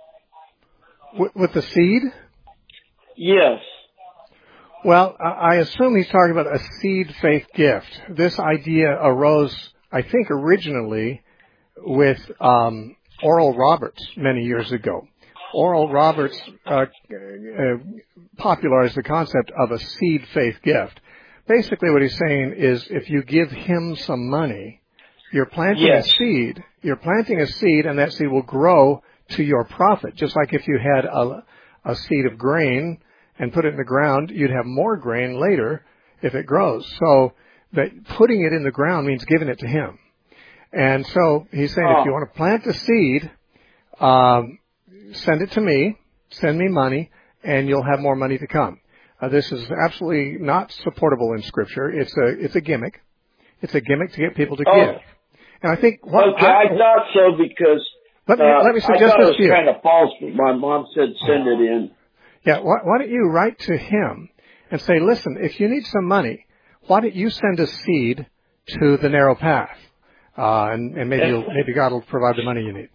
Speaker 1: With, with the seed?
Speaker 8: Yes.
Speaker 1: Well, I assume he's talking about a seed faith gift. This idea arose, I think, originally with um, Oral Roberts many years ago. Oral Roberts uh, uh, popularized the concept of a seed faith gift. Basically what he's saying is if you give him some money, you're planting yes. a seed, you're planting a seed, and that seed will grow to your profit. Just like if you had a, a seed of grain and put it in the ground, you'd have more grain later if it grows. So that putting it in the ground means giving it to him. And so he's saying oh. if you want to plant a seed, um, send it to me, send me money, and you'll have more money to come. Uh, this is absolutely not supportable in Scripture. It's a it's a gimmick. It's a gimmick to get people to
Speaker 8: oh.
Speaker 1: give. And I think what
Speaker 8: okay, I, I thought so because
Speaker 1: let me
Speaker 8: uh,
Speaker 1: let me suggest
Speaker 8: I thought
Speaker 1: this to you.
Speaker 8: It was kind of false, but my mom said send it in.
Speaker 1: Yeah, why, why don't you write to him and say, listen, if you need some money, why don't you send a seed to the Narrow Path, uh, and, and maybe you'll, maybe God will provide the money you need.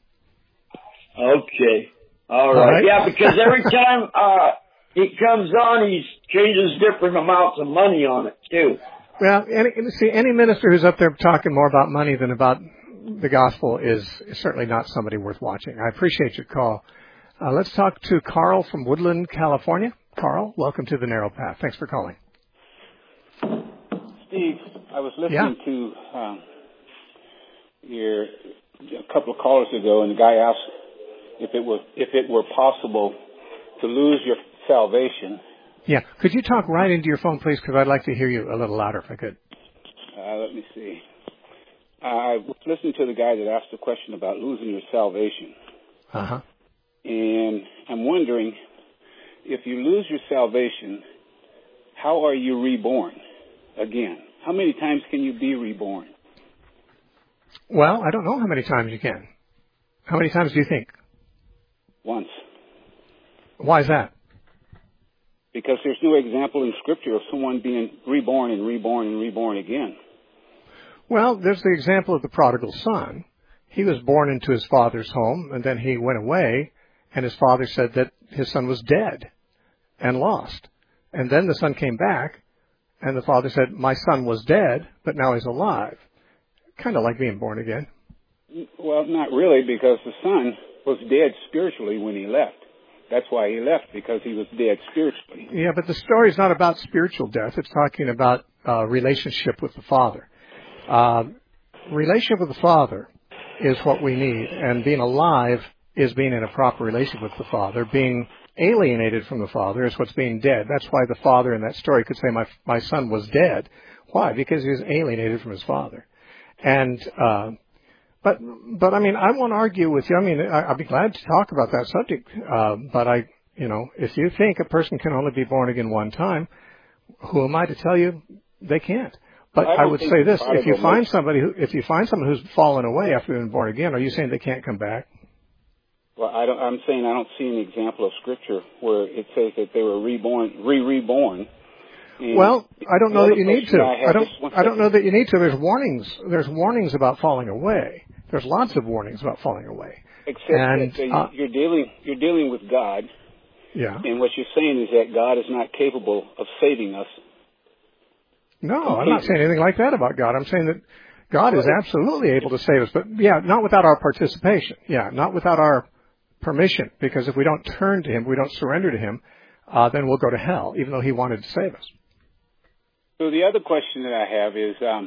Speaker 8: Okay. All right. All right. Yeah, because every time uh, he comes on, he changes different amounts of money on it, too.
Speaker 1: Well, any, see, any minister who's up there talking more about money than about the gospel is, is certainly not somebody worth watching. I appreciate your call. Uh, let's talk to Carl from Woodland, California. Carl, welcome to the Narrow Path. Thanks for calling.
Speaker 9: Steve, I was listening yeah. to um, your a couple of callers ago, and the guy asked if it was if it were possible to lose your salvation.
Speaker 1: Yeah, could you talk right into your phone, please? Because I'd like to hear you a little louder, if I could.
Speaker 9: Uh, let me see. I was listening to the guy that asked the question about losing your salvation.
Speaker 1: Uh huh.
Speaker 9: And I'm wondering, if you lose your salvation, how are you reborn again? How many times can you be reborn?
Speaker 1: Well, I don't know how many times you can. How many times do you think?
Speaker 9: Once.
Speaker 1: Why is that?
Speaker 9: Because there's no example in Scripture of someone being reborn and reborn and reborn again.
Speaker 1: Well, there's the example of the prodigal son. He was born into his father's home, and then he went away, and his father said that his son was dead and lost. And then the son came back, and the father said, my son was dead, but now he's alive. Kind of like being born again.
Speaker 9: Well, not really, because the son was dead spiritually when he left. That's why he left, because he was dead spiritually.
Speaker 1: Yeah, but the story is not about spiritual death. It's talking about uh, relationship with the Father. Uh, relationship with the Father is what we need, and being alive is being in a proper relationship with the Father. Being alienated from the Father is what's being dead. That's why the Father in that story could say, my my son was dead. Why? Because he was alienated from his Father. And uh, but but I mean, I won't argue with you. I mean, I, I'll be glad to talk about that subject. Uh, but I, you know, if you think a person can only be born again one time, who am I to tell you they can't? But I, I would say this: if you find somebody who, if you find someone who's fallen away after being born again, are you saying they can't come back?
Speaker 9: Well, I don't, I'm saying I don't see an example of Scripture where it says that they were reborn, re-reborn. And
Speaker 1: well, I don't know that you need to.
Speaker 9: I,
Speaker 1: I don't. I don't know that you need to. There's warnings. There's warnings about falling away. There's lots of warnings about falling away.
Speaker 9: Except
Speaker 1: and,
Speaker 9: that
Speaker 1: uh,
Speaker 9: you're dealing you're dealing with God.
Speaker 1: Yeah.
Speaker 9: And what you're saying is that God is not capable of saving us.
Speaker 1: No, I'm not saying anything like that about God. I'm saying that God is absolutely able to save us, but yeah, not without our participation. Yeah, not without our permission, because if we don't turn to Him, we don't surrender to Him, uh, then we'll go to hell, even though He wanted to save us.
Speaker 9: So the other question that I have is, um,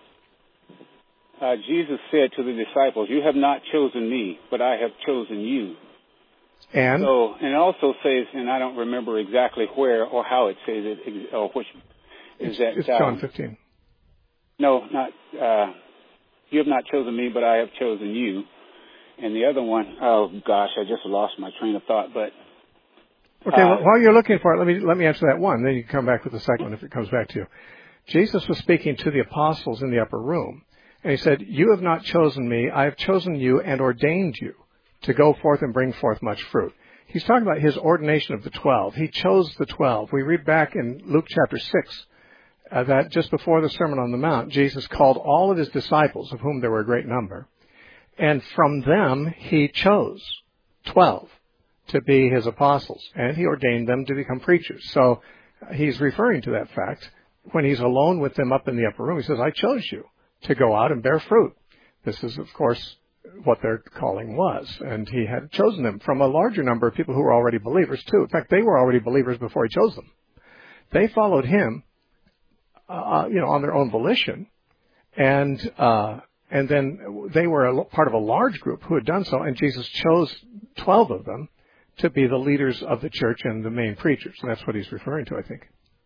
Speaker 9: uh, Jesus said to the disciples, "You have not chosen me, but I have chosen you."
Speaker 1: And
Speaker 9: so, and it also says, and I don't remember exactly where or how it says it, or which is
Speaker 1: it's,
Speaker 9: that.
Speaker 1: It's
Speaker 9: um,
Speaker 1: John fifteen.
Speaker 9: No, not. Uh, you have not chosen me, but I have chosen you. And the other one, oh gosh, I just lost my train of thought. But
Speaker 1: okay,
Speaker 9: uh,
Speaker 1: well, while you're looking for it, let me let me answer that one. Then you can come back with the second one if it comes back to you. Jesus was speaking to the apostles in the upper room, and He said, "You have not chosen me; I have chosen you and ordained you to go forth and bring forth much fruit." He's talking about His ordination of the twelve. He chose the twelve. We read back in Luke chapter six uh, that just before the Sermon on the Mount, Jesus called all of His disciples, of whom there were a great number, and from them He chose twelve to be His apostles, and He ordained them to become preachers. So uh, He's referring to that fact. When He's alone with them up in the upper room, He says, "I chose you to go out and bear fruit." This is, of course, what their calling was, and He had chosen them from a larger number of people who were already believers, too. In fact, they were already believers before He chose them. They followed Him, uh, you know, on their own volition, and uh, and then they were a part of a large group who had done so, and Jesus chose twelve of them to be the leaders of the church and the main preachers, and that's what He's referring to, I think.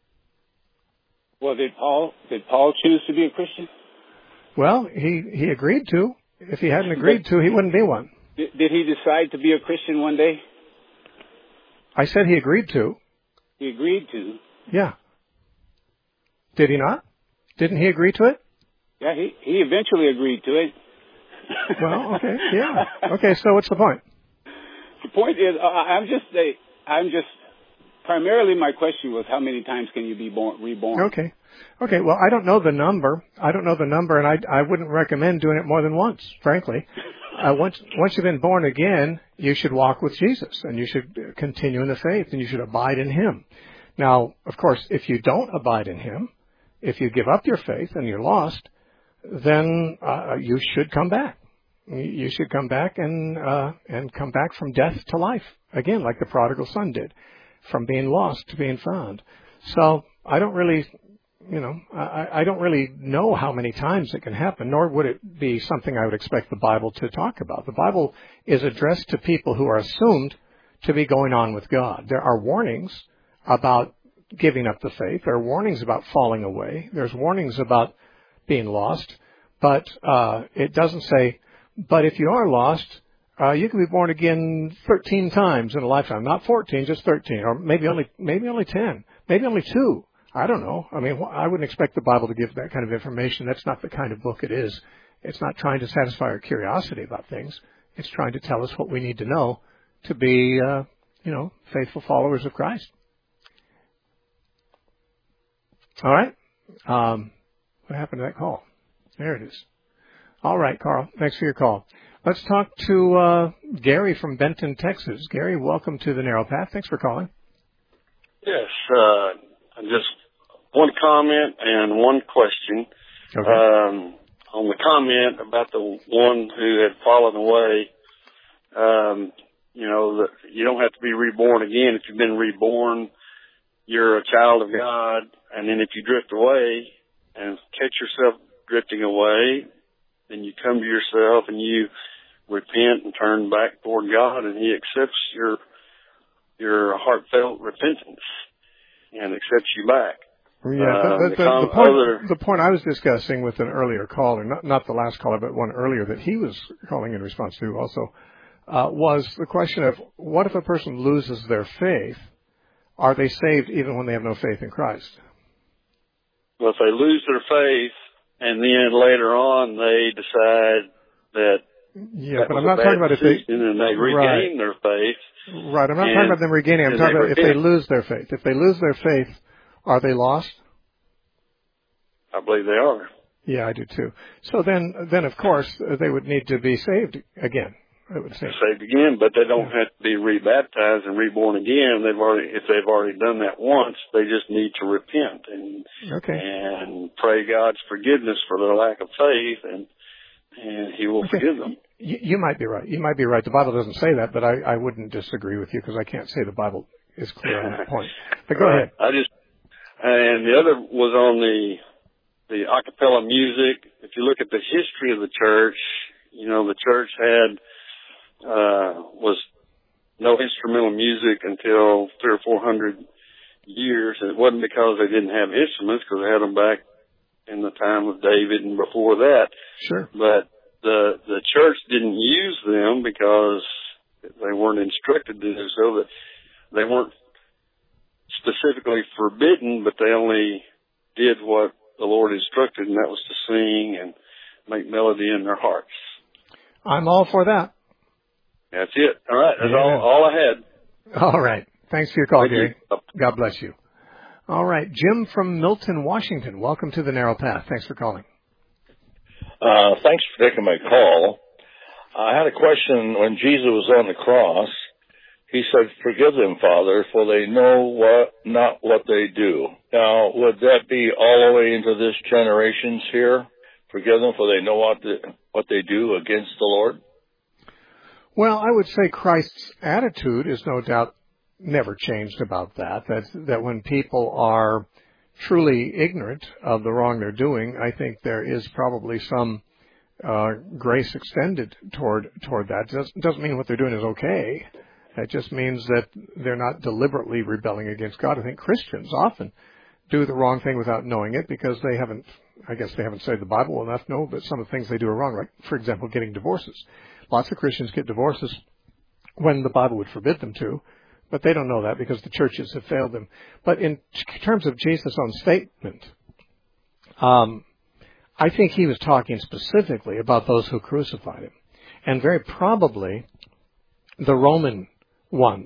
Speaker 9: Well, did Paul did Paul choose to be a Christian?
Speaker 1: Well, he, he agreed to. If he hadn't agreed to, he wouldn't be one.
Speaker 9: Did, did he decide to be a Christian one day?
Speaker 1: I said he agreed to.
Speaker 9: He agreed to?
Speaker 1: Yeah. Did he not? Didn't he agree to it?
Speaker 9: Yeah, he, he eventually agreed to it.
Speaker 1: Well, okay, yeah. Okay, so what's the point?
Speaker 9: The point is, uh, I'm just, uh, I'm just, primarily my question was how many times can you be born, reborn?
Speaker 1: Okay. Okay, well, I don't know the number. I don't know the number, and I, I wouldn't recommend doing it more than once, frankly. Uh, once, once you've been born again, you should walk with Jesus, and you should continue in the faith, and you should abide in Him. Now, of course, if you don't abide in Him, if you give up your faith and you're lost, then uh, you should come back. You should come back and uh, and come back from death to life, again, like the prodigal son did, from being lost to being found. So I don't really... You know, I, I don't really know how many times it can happen, nor would it be something I would expect the Bible to talk about. The Bible is addressed to people who are assumed to be going on with God. There are warnings about giving up the faith. There are warnings about falling away. There's warnings about being lost. But uh, it doesn't say, but if you are lost, uh, you can be born again thirteen times in a lifetime. Not fourteen, just thirteen, or maybe only maybe only ten, maybe only two. I don't know. I mean, I wouldn't expect the Bible to give that kind of information. That's not the kind of book it is. It's not trying to satisfy our curiosity about things. It's trying to tell us what we need to know to be, uh, you know, faithful followers of Christ. All right. Um, what happened to that call? There it is. All right, Carl. Thanks for your call. Let's talk to uh, Gary from Benton, Texas. Gary, welcome to the Narrow Path. Thanks for calling.
Speaker 10: Yes. Uh, just one comment and one question.
Speaker 1: Okay.
Speaker 10: Um, on the comment about the one who had fallen away, um, you know, the, you don't have to be reborn again. If you've been reborn, you're a child of God. And then if you drift away and catch yourself drifting away, then you come to yourself and you repent and turn back toward God, and He accepts your your heartfelt repentance and accepts you back.
Speaker 1: Yeah,
Speaker 10: uh,
Speaker 1: the, the,
Speaker 10: the,
Speaker 1: the, the, point,
Speaker 10: other,
Speaker 1: the point I was discussing with an earlier caller, not, not the last caller, but one earlier that he was calling in response to also, uh, was the question of what if a person loses their faith? Are they saved even when they have no faith in Christ?
Speaker 10: Well, if they lose their faith and then later on they decide that
Speaker 1: Yeah, but I'm not talking about if they
Speaker 10: and they regain right. their faith.
Speaker 1: Right. I'm not and, talking about them regaining. I'm talking about if they lose their faith. If they lose their faith, are they lost?
Speaker 10: I believe they are.
Speaker 1: Yeah, I do too. So then, then of course, they would need to be saved again. I would say
Speaker 10: saved again, but they don't yeah. have to be rebaptized and reborn again. They've already, if they've already done that once, they just need to repent and
Speaker 1: okay.
Speaker 10: and pray God's forgiveness for their lack of faith, and and He will
Speaker 1: okay.
Speaker 10: forgive them.
Speaker 1: You, you might be right. You might be right. The Bible doesn't say that, but I, I wouldn't disagree with you because I can't say the Bible is clear on that point. But go
Speaker 10: right.
Speaker 1: ahead.
Speaker 10: I just and the other was on the the a cappella music. If you look at the history of the church, you know the church had. Uh, was no instrumental music until three or four hundred years. And it wasn't because they didn't have instruments, because they had them back in the time of David and before that.
Speaker 1: Sure.
Speaker 10: But the the church didn't use them because they weren't instructed to do so. That they weren't specifically forbidden, but they only did what the Lord instructed, and that was to sing and make melody in their hearts.
Speaker 1: I'm all for that.
Speaker 10: That's it. All right. That's yeah. all, all I had.
Speaker 1: All right. Thanks for your call,
Speaker 10: Thank
Speaker 1: Gary.
Speaker 10: You.
Speaker 1: God bless you. All right. Jim from Milton, Washington. Welcome to the Narrow Path. Thanks for calling.
Speaker 11: Uh, thanks for taking my call. I had a question. When Jesus was on the cross, He said, "Forgive them, Father, for they know what not what they do." Now, would that be all the way into this generations here? Forgive them, for they know what the, what they do against the Lord?
Speaker 1: Well, I would say Christ's attitude is no doubt never changed about that, that, that when people are truly ignorant of the wrong they're doing, I think there is probably some uh, grace extended toward toward that. It doesn't, doesn't mean what they're doing is okay. It just means that they're not deliberately rebelling against God. I think Christians often do the wrong thing without knowing it because they haven't, I guess they haven't studied the Bible well enough to know that some of the things they do are wrong, like, for example, getting divorces. Lots of Christians get divorces when the Bible would forbid them to, but they don't know that because the churches have failed them. But in terms of Jesus' own statement, um, I think he was talking specifically about those who crucified him, and very probably the Roman ones,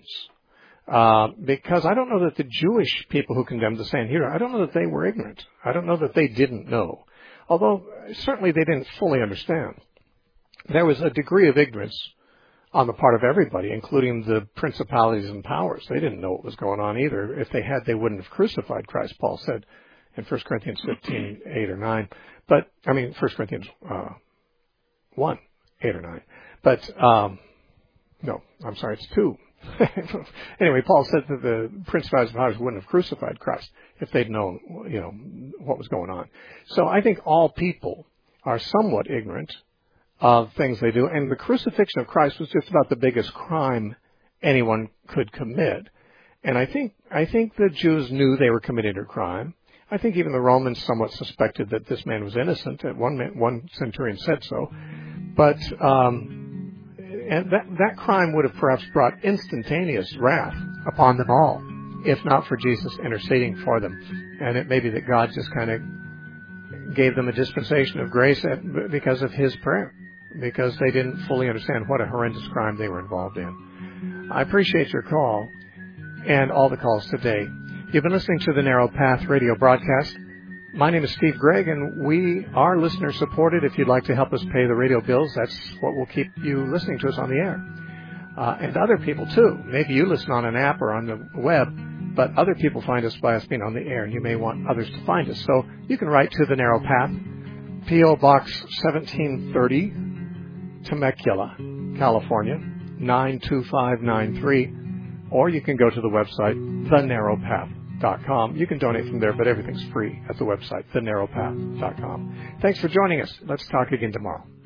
Speaker 1: uh, because I don't know that the Jewish people who condemned the Sanhedrin, I don't know that they were ignorant. I don't know that they didn't know, although certainly they didn't fully understand. There was a degree of ignorance on the part of everybody, including the principalities and powers. They didn't know what was going on either. If they had, they wouldn't have crucified Christ, Paul said in First Corinthians fifteen, eight or nine. But, I mean, First Corinthians uh, one, eight or nine. But, um, no, I'm sorry, it's two. Anyway, Paul said that the principalities and powers wouldn't have crucified Christ if they'd known, you know, what was going on. So I think all people are somewhat ignorant of things they do, and the crucifixion of Christ was just about the biggest crime anyone could commit. And I think I think the Jews knew they were committing a crime. I think even the Romans somewhat suspected that this man was innocent. One man, one centurion said so, but um, and that that crime would have perhaps brought instantaneous wrath upon them all, if not for Jesus interceding for them. And it may be that God just kind of gave them a dispensation of grace because of his prayer, because they didn't fully understand what a horrendous crime they were involved in. I appreciate your call and all the calls today. You've been listening to the Narrow Path radio broadcast. My name is Steve Gregg, and we are listener supported. If you'd like to help us pay the radio bills, that's what will keep you listening to us on the air. Uh, and other people too. Maybe you listen on an app or on the web, but other people find us by us being on the air, and you may want others to find us. So you can write to the Narrow Path, P O Box seventeen thirty, Temecula, California, nine two five nine three, or you can go to the website, the narrow path dot com. You can donate from there, but everything's free at the website, the narrow path dot com. Thanks for joining us. Let's talk again tomorrow.